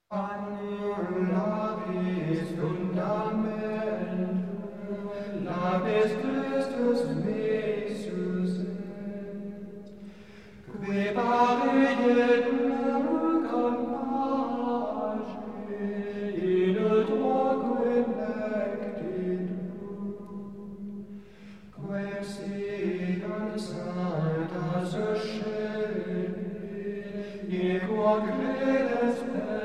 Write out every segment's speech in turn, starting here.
Labis fundamentum, labis Christus Mesius, qui pariet ducam pace, in utroque nectitur, quem sigan sanctas uscere, in quod credes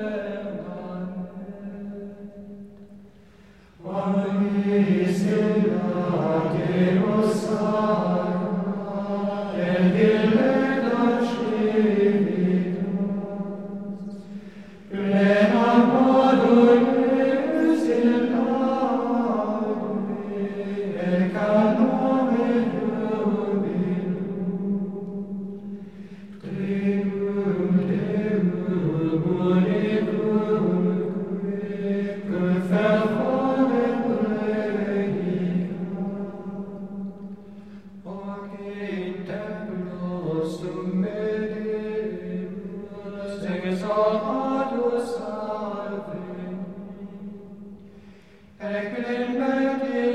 Amis in Deus sacra, et dilecta civitas, plena modulis in laudem, et canone jubilum, trium Deum unicum, cum fervore exaltatus salve, eclemet in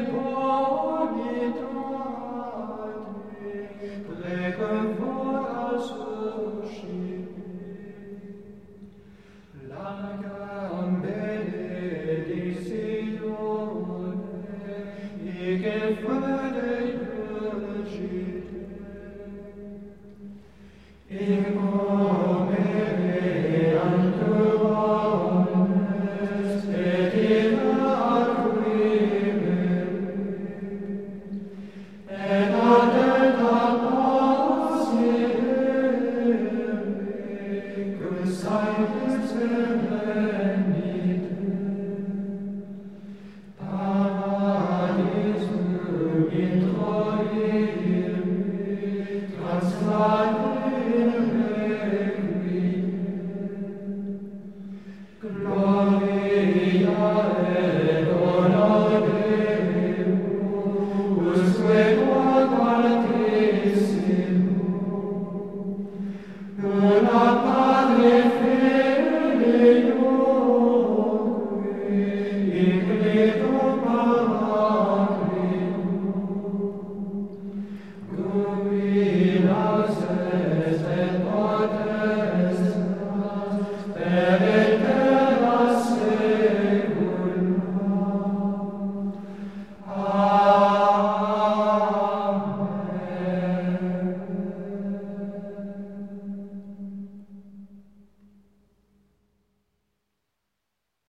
bonitate, plecum foras suscipe, largam benedictione, hic in fede iurgite, in Sanctus